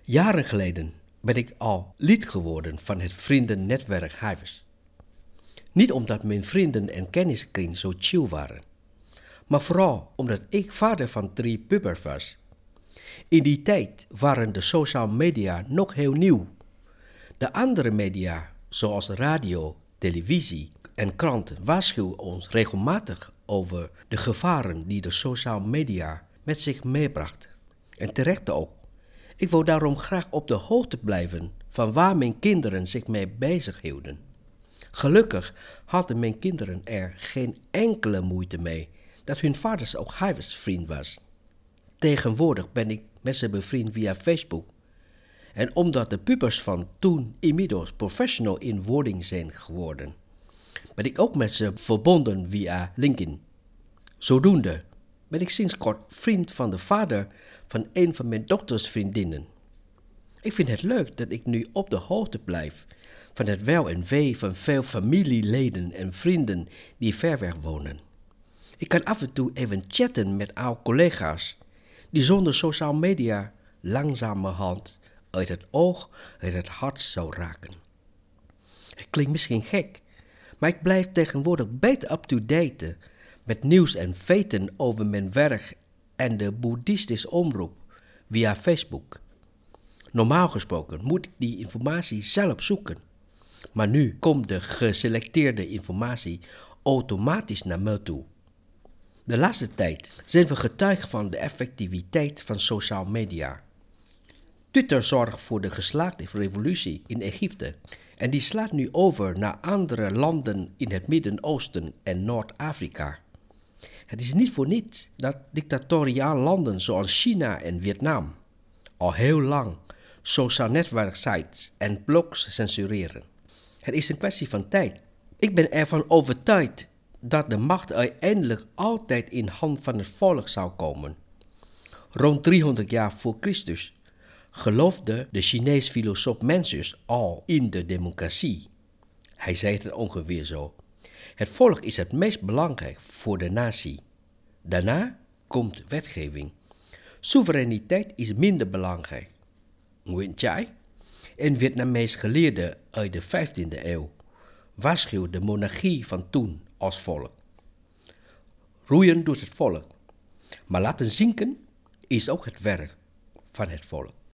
Jaren geleden ben ik al lid geworden van het vriendennetwerk Hivers. Niet omdat mijn vrienden en kenniskring zo chill waren, maar vooral omdat ik vader van 3 pubers was. In die tijd waren de social media nog heel nieuw. De andere media, zoals radio, televisie en kranten, waarschuwen ons regelmatig over de gevaren die de social media met zich meebracht. En terecht ook. Ik wou daarom graag op de hoogte blijven van waar mijn kinderen zich mee bezighielden. Gelukkig hadden mijn kinderen er geen enkele moeite mee dat hun vaders ook Hivers vriend was. Tegenwoordig ben ik met ze bevriend via Facebook. En omdat de pubers van toen inmiddels professional in wording zijn geworden, ben ik ook met ze verbonden via LinkedIn. Zodoende ben ik sinds kort vriend van de vader van een van mijn dochters vriendinnen. Ik vind het leuk dat ik nu op de hoogte blijf van het wel en wee van veel familieleden en vrienden die ver weg wonen. Ik kan af en toe even chatten met oude collega's die zonder social media langzamerhand uit het oog, uit het hart zou raken. Het klinkt misschien gek, maar ik blijf tegenwoordig beter up-to-date met nieuws en feiten over mijn werk en de boeddhistische omroep via Facebook. Normaal gesproken moet ik die informatie zelf zoeken, maar nu komt de geselecteerde informatie automatisch naar me toe. De laatste tijd zijn we getuige van de effectiviteit van social media. Twitter zorgt voor de geslaagde revolutie in Egypte en die slaat nu over naar andere landen in het Midden-Oosten en Noord-Afrika. Het is niet voor niets dat dictatoriale landen zoals China en Vietnam al heel lang social netwerksites en blogs censureren. Het is een kwestie van tijd. Ik ben ervan overtuigd dat de macht uiteindelijk altijd in hand van het volk zou komen. Rond 300 jaar voor Christus geloofde de Chinese filosoof Mencius al in de democratie. Hij zei het ongeveer zo: het volk is het meest belangrijk voor de natie. Daarna komt wetgeving. Soevereiniteit is minder belangrijk. Nguyen Chai, een Vietnamees geleerde uit de 15e eeuw, waarschuwde de monarchie van toen als volk. Roeien doet het volk, maar laten zinken is ook het werk van het volk.